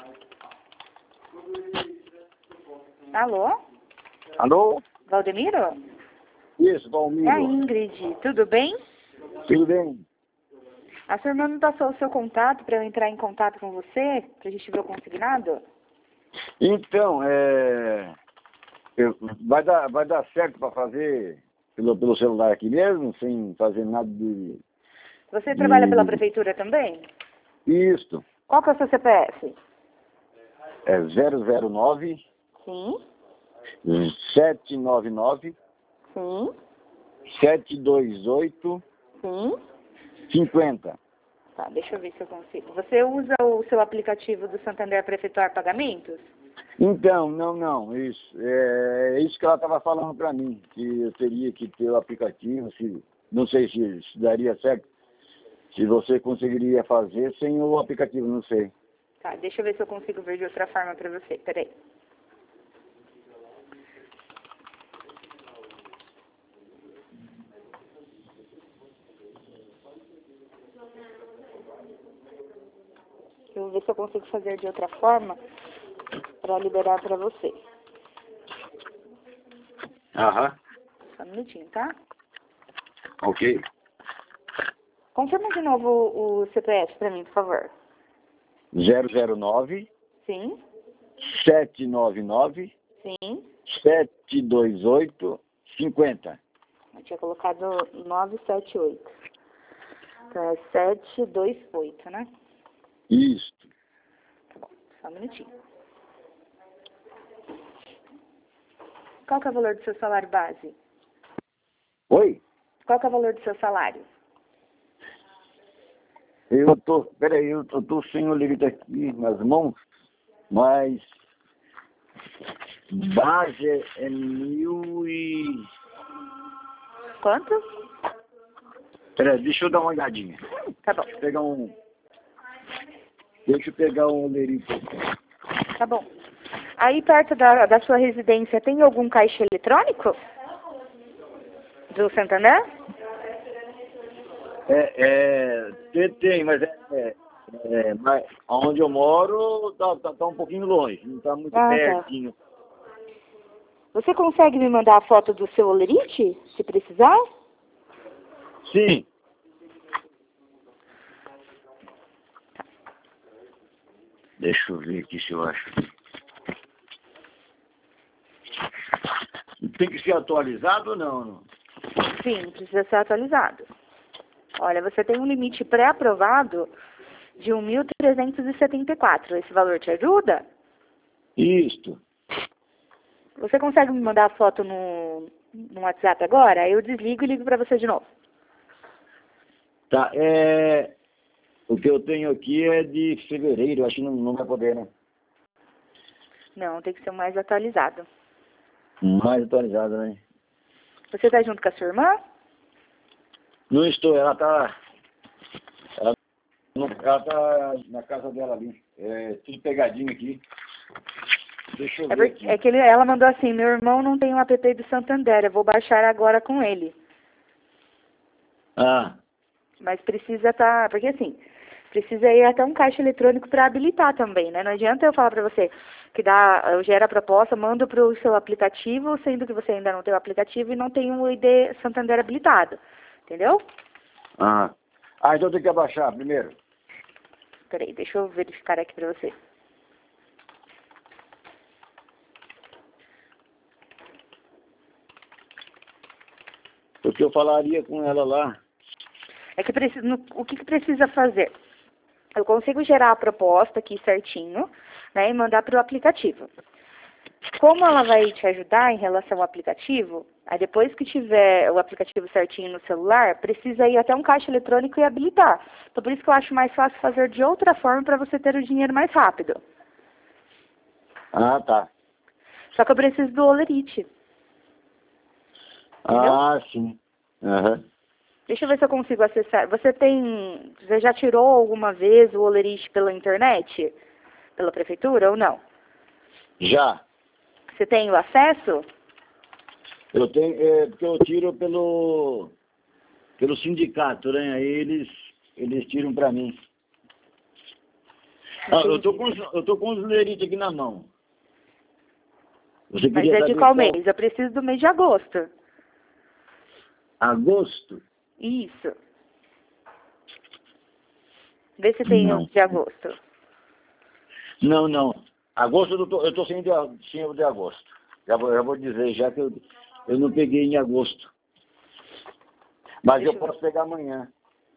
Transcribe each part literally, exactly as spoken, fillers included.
Alô? Alô? Valdemiro? Isso, É a Valmiro. Ingrid, tudo bem? Tudo bem? A sua irmã me passou o seu contato para eu entrar em contato com você, para a gente ver o consignado? Então, é... eu- vai, dar, vai dar certo para fazer pelo, pelo celular aqui mesmo, sem fazer nada de... Você de... trabalha pela prefeitura também? Isto. Qual que é o seu C P F? É zero zero nove, Sim, sete nove nove, sim, sete dois oito, sim. cinquenta. Tá, deixa eu ver se eu consigo. Você usa o seu aplicativo do Santander para efetuar pagamentos? Então, não, não, isso. É isso que ela estava falando para mim, que eu teria que ter o aplicativo, se, não sei se, se daria certo, se você conseguiria fazer sem o aplicativo, não sei. Tá, deixa eu ver se eu consigo ver de outra forma para você. Peraí. Eu vou ver se eu consigo fazer de outra forma para liberar para você. Aham, Só um minutinho, tá? ok. Confirma de novo o, o C P F para mim, por favor. zero zero nove, Sim, sete nove nove, sim. sete dois oito, cinquenta. Eu tinha colocado nove sete oito. Então é sete dois oito, né? Isso. Tá bom, só um minutinho. Qual que é o valor do seu salário base? Oi? Qual que é o valor do seu salário? Eu tô, peraí, eu tô, tô sem o livro aqui nas mãos, mas base é mil e... Quanto? Peraí, deixa eu dar uma olhadinha. Tá bom, Deixa eu pegar um... Deixa eu pegar um lerito. tá bom. Aí perto da, da sua residência tem algum caixa eletrônico? Do Santander? É, é, tem, tem, mas é, é, é mas onde eu moro tá, tá, tá um pouquinho longe, não tá muito Ah, tá. pertinho. Você consegue me mandar a foto do seu olerite, se precisar? Sim. Deixa eu ver aqui se eu acho. Tem que ser atualizado ou não? Sim, precisa ser atualizado. Olha, você tem um limite pré-aprovado de um mil trezentos e setenta e quatro. Esse valor te ajuda? Isto. Você consegue me mandar a foto no, no WhatsApp agora? Aí eu desligo e ligo para você de novo. Tá, é... O que eu tenho aqui é de fevereiro, acho que não, não vai poder, né? Não, tem que ser o mais atualizado. Mais atualizado, né? Você tá junto com a sua irmã? Não estou, ela tá... Ela, não- ela tá na casa dela ali. É tudo pegadinho aqui. Deixa eu É, ver porque, aqui. é que ele, ela mandou assim, meu irmão não tem o app do Santander, eu vou baixar agora com ele. Ah, Mas precisa estar, porque assim, precisa ir até um caixa eletrônico para habilitar também, né? Não adianta eu falar para você que dá, eu gero a proposta, mando para o seu aplicativo, sendo que você ainda não tem o aplicativo e não tem o I D Santander habilitado. Entendeu? ah. Ah, então tem que abaixar primeiro. Peraí, deixa eu verificar aqui para você. Porque eu falaria com ela lá. É que precisa, no- o que, que precisa fazer? Eu consigo gerar a proposta aqui certinho, né, e mandar para o aplicativo. Como ela vai te ajudar em relação ao aplicativo, aí depois que tiver o aplicativo certinho no celular, precisa ir até um caixa eletrônico e habilitar. Então por isso que eu acho mais fácil fazer de outra forma para você ter o dinheiro mais rápido. Ah, tá. Só que eu preciso do Olerite. Entendeu? Ah, sim. Aham. Deixa eu ver se eu consigo acessar. Você tem. Você já tirou alguma vez o Olerite pela internet? Pela prefeitura ou não? Já. Você tem o acesso? Eu tenho, é, porque eu tiro pelo, pelo sindicato, né? Aí eles, eles tiram pra mim. Ah, eu tô com, os- eu tô com os leritos aqui na mão. Você Mas queria é de saber qual mês? Eu preciso do mês de agosto. Agosto? Isso. Vê se tem Não. o de agosto. Não, não. Agosto eu tô, eu tô sem, de, sem o de agosto. Já vou, já vou dizer, já que eu, eu não peguei em agosto. Mas Deixa eu eu posso pegar amanhã.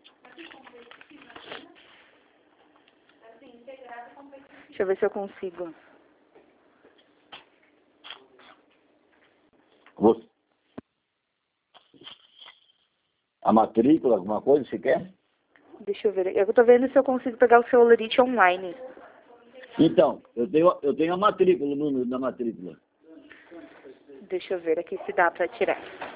Deixa eu ver se eu consigo. Você- A matrícula, alguma coisa, você quer? Deixa eu ver. Eu tô vendo se eu consigo pegar o seu Olerite online. Então, eu tenho, eu tenho a matrícula, o número da matrícula. Deixa eu ver aqui se dá pra tirar.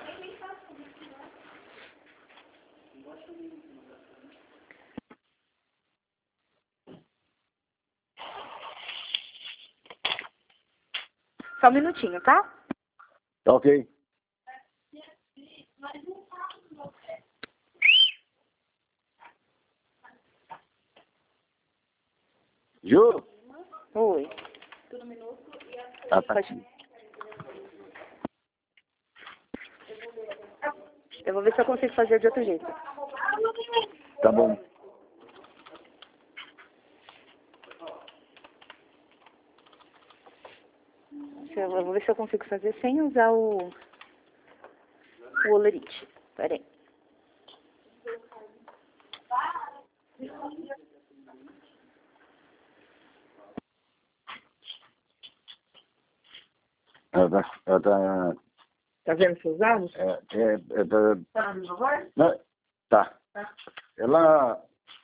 Só um minutinho, tá? Tá ok? Ju? Oi. Tá, tá. Pode... Eu vou ver se eu consigo fazer de outro jeito. Tá bom. Deixa Eu eu vou ver se eu consigo fazer sem usar o, o Olerite. Pera aí. Ela tá, ela tá, Tá vendo seus dados? é, é, é, tá, Tá no meu voz? não, tá. Tá. Ela,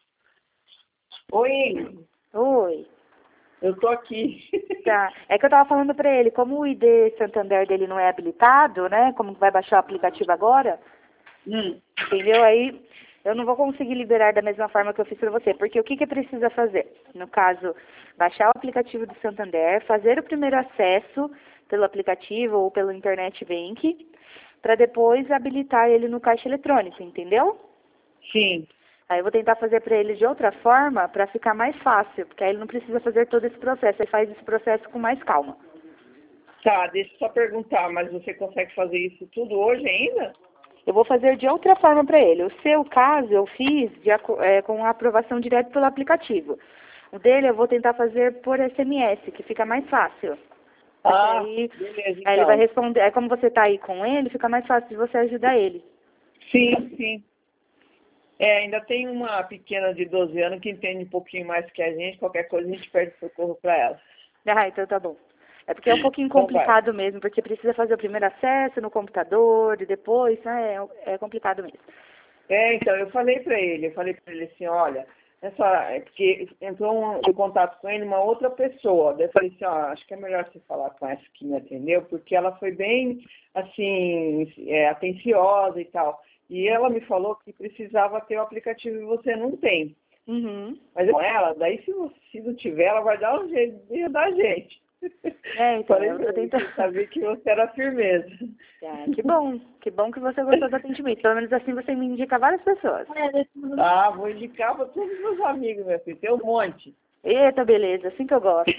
Oi, Ingrid. Oi. Eu tô aqui. Tá. É que eu tava falando pra ele, como o I D Santander dele não é habilitado, né? Como vai baixar o aplicativo agora, Hum. entendeu? Aí eu não vou conseguir liberar da mesma forma que eu fiz pra você. Porque o que que precisa fazer? No caso, baixar o aplicativo do Santander, fazer o primeiro acesso pelo aplicativo ou pelo Internet Bank, para depois habilitar ele no caixa eletrônico, entendeu? Sim. Aí eu vou tentar fazer para ele de outra forma, para ficar mais fácil, porque aí ele não precisa fazer todo esse processo, ele faz esse processo com mais calma. Tá, deixa eu só perguntar, mas você consegue fazer isso tudo hoje ainda? Eu vou fazer de outra forma para ele. O seu caso eu fiz de, aco- é, com a aprovação direto pelo aplicativo. O dele eu vou tentar fazer por S M S, que fica mais fácil. Porque Ah, aí, beleza, aí ele vai então. responder, é como você está aí com ele, fica mais fácil de você ajudar ele. Sim, sim. É, ainda tem uma pequena de doze anos que entende um pouquinho mais que a gente, qualquer coisa a gente pede socorro para ela. Ah, então tá bom. É porque é um pouquinho Então vai. complicado mesmo, porque precisa fazer o primeiro acesso no computador e depois, né, é, é complicado mesmo. É, então, eu falei para ele, eu falei para ele assim, olha, essa, é porque entrou um, em contato com ele uma outra pessoa, daí eu falei assim, ó, acho que é melhor você falar com essa que me atendeu, porque ela foi bem, assim, é, atenciosa e tal, e ela me falou que precisava ter o aplicativo e você não tem. Uhum. Mas com ela, daí se, você, se não tiver, ela vai dar um jeito de ajudar a gente. É, então, Falei eu pra tô ele, tentando. eu sabia que você era firmeza. Ah, que bom, que bom que você gostou do atendimento. Pelo menos assim você me indica várias pessoas. Ah, vou indicar para todos os meus amigos, meu filho, tem um monte. Eita, beleza, assim que eu gosto.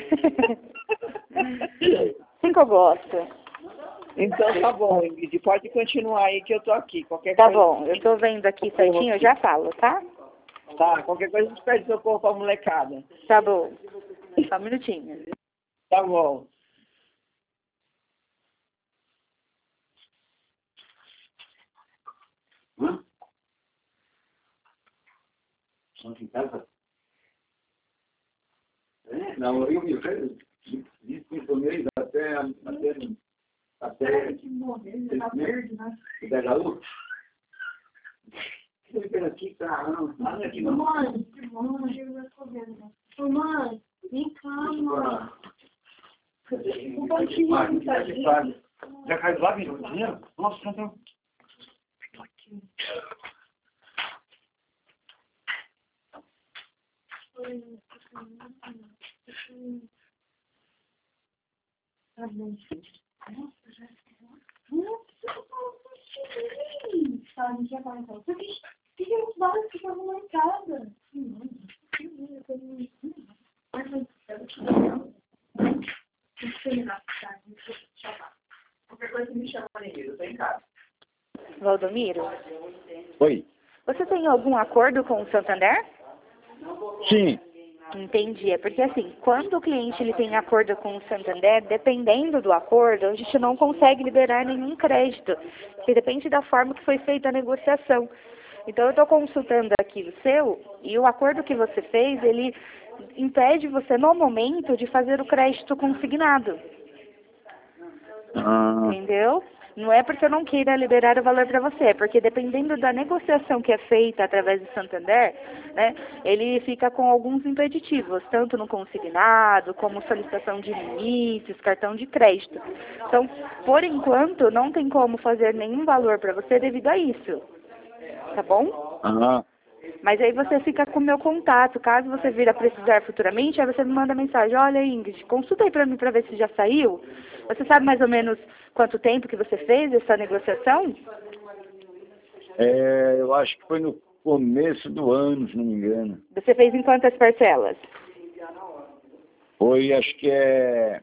Assim que eu gosto. Então tá bom, Ingrid, pode continuar aí que eu tô aqui. Qualquer Tá coisa. bom, eu tô vendo aqui certinho, eu já falo, tá? Tá, qualquer coisa a gente pede socorro pra molecada. Tá bom. Só um minutinho. Tá bom. Hã? Estão em casa? É, não, eu me vejo disponibilizado até, até, até, que morrer, tá verde, né? Da gaúcha? Fica aqui, caramba. Olha aqui, não. Mãe, mãe, eu já tô vendo. Ô, mãe, vem cá, mãe. Um pouquinho, tadinho. Já caiu lá, menino? Dinheiro? Nossa, não tem. Tá bom. Nossa, já Nossa, tá, a gente já vai então. Por que que eu falo que eu vou lá em casa? Hum, que lindo, que lindo. Qualquer coisa me chama, menino, eu tô em casa. Valdomiro, Oi. você tem algum acordo com o Santander? Sim. Entendi. É porque assim, quando o cliente ele tem acordo com o Santander, dependendo do acordo, a gente não consegue liberar nenhum crédito, porque depende da forma que foi feita a negociação. Então eu estou consultando aqui o seu, e o acordo que você fez, ele impede você no momento de fazer o crédito consignado. Ah, Entendeu? Não é porque eu não queira liberar o valor para você, é porque dependendo da negociação que é feita através do Santander, né, ele fica com alguns impeditivos, tanto no consignado, como solicitação de limites, cartão de crédito. Então, por enquanto, não tem como fazer nenhum valor para você devido a isso. Tá bom? ah, Mas aí você fica com o meu contato. Caso você vir a precisar futuramente, aí você me manda mensagem. Olha, Ingrid, consulta aí para mim para ver se já saiu. Você sabe mais ou menos quanto tempo que você fez essa negociação? é, eu acho que foi no começo do ano, se não me engano. Você fez em quantas parcelas? Foi, acho que é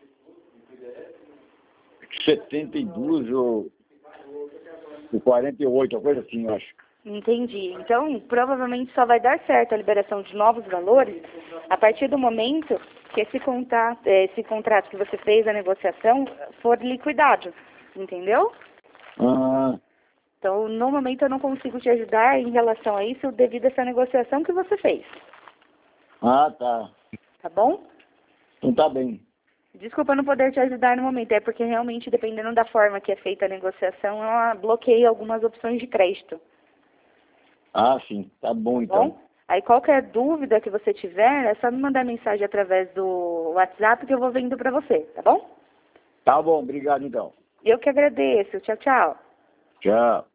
setenta e duas ou, ou quarenta e oito, uma coisa assim, eu acho. Entendi. Então, provavelmente só vai dar certo a liberação de novos valores a partir do momento que esse contrato, esse contrato que você fez, a negociação, for liquidado. Entendeu? Ah, Então, no momento eu não consigo te ajudar em relação a isso devido a essa negociação que você fez. ah, tá. Tá bom? Então tá bem. Desculpa não poder te ajudar no momento. É porque realmente, dependendo da forma que é feita a negociação, ela bloqueia algumas opções de crédito. Ah, sim. Tá bom, então. Bom? Aí qualquer dúvida que você tiver, é só me mandar mensagem através do WhatsApp que eu vou vendo pra você, tá bom? Tá bom, obrigado, então. Eu que agradeço. Tchau, tchau. Tchau.